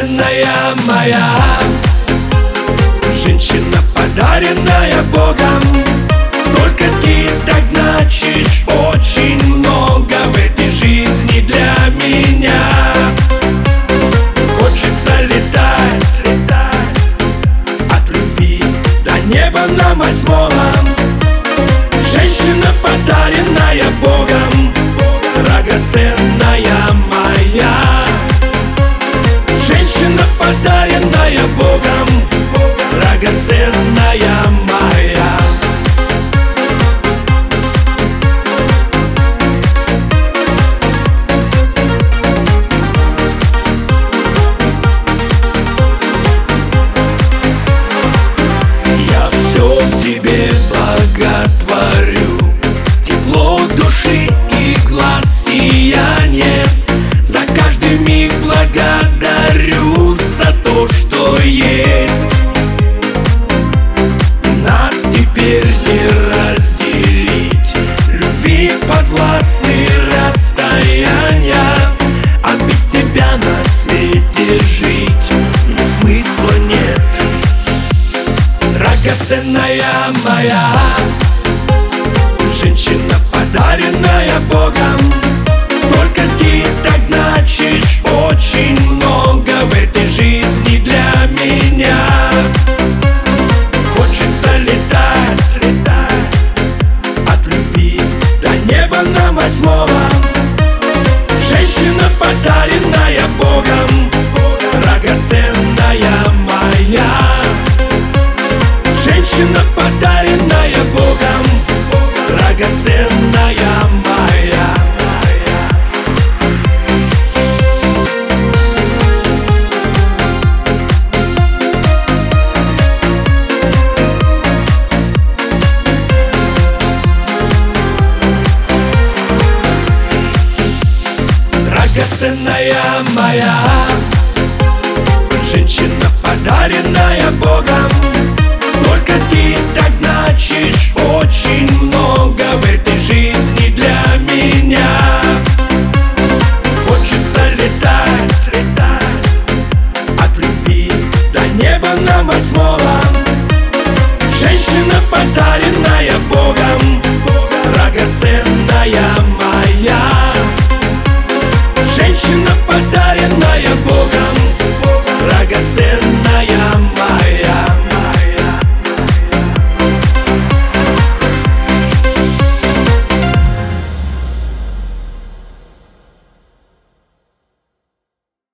драгоценная моя, женщина, подаренная Богом. Только ты так значишь очень много в этой жизни для меня. Хочется летать от любви до неба нам восьмого. Женщина, подаренная Богом, драгоценная моя. Женщина, подаренная Богом, драгоценная моя. Я все в тебе боготворю, тепло души и глаз сияние. За каждый миг благодарю за то, что есть. Нас теперь не разделить, любви подвластны расстояния. А без тебя на свете жить ни смысла нет. Драгоценная моя, женщина, подаренная Богом. Только ты так значишь очень много в этой жизни для меня. Хочется летать от любви до неба нам восьмого. Женщина, подаренная Богом, драгоценная моя. Женщина, подаренная Богом, драгоценная моя. Драгоценная моя, женщина, подаренная Богом. Только ты так значишь очень много в этой жизни для меня. Хочется летать от любви до неба нам восьмого. Женщина, подаренная Богом,